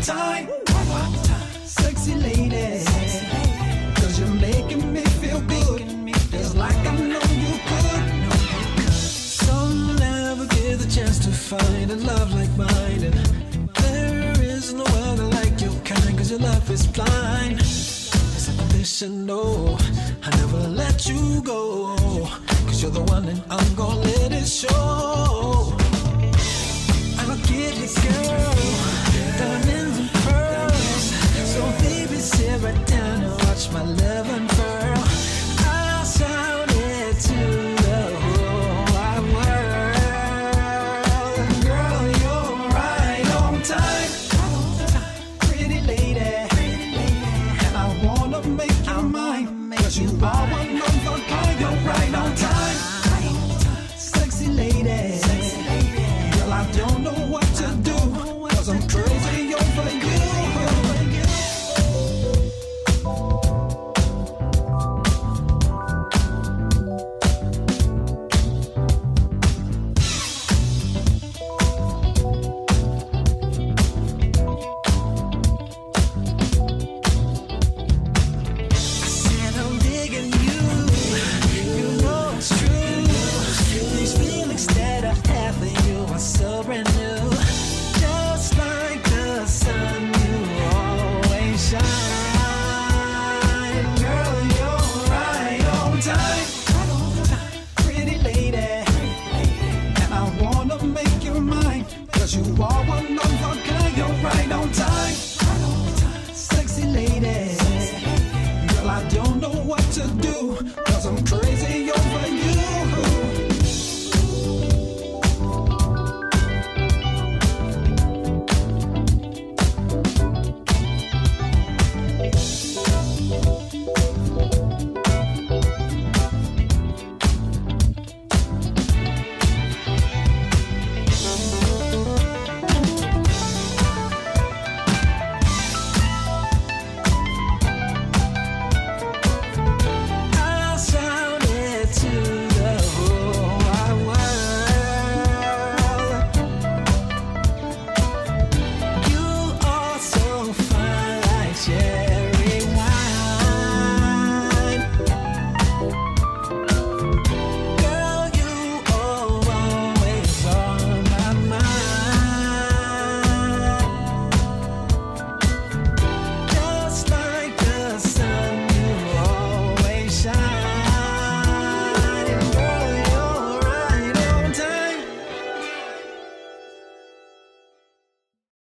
time. Sexy lady, 'cause you're making me feel good, just like I know you could. Some never get the chance to find a love like mine, and there is no other like your kind, 'cause your love is blind. It's unconditional, I never let you go, 'cause you're the one and I'm gonna let it show. I'll give you, girl, diamonds and pearls. So baby, sit right down and watch my love unfurl. I'll shout it to the whole wide world. Girl, you're right on time. Pretty lady, and I wanna make you mine, 'cause you are one of a kind. You're right on time. Sexy lady, girl, I don't know what to do, 'cause I'm crazy over you. So brand new, just like the sun, you always shine. Girl, you're right on time. Pretty lady, and I wanna make you mine, 'cause you are one of a kind. You're right on time. Sexy lady, girl, I don't know what to do,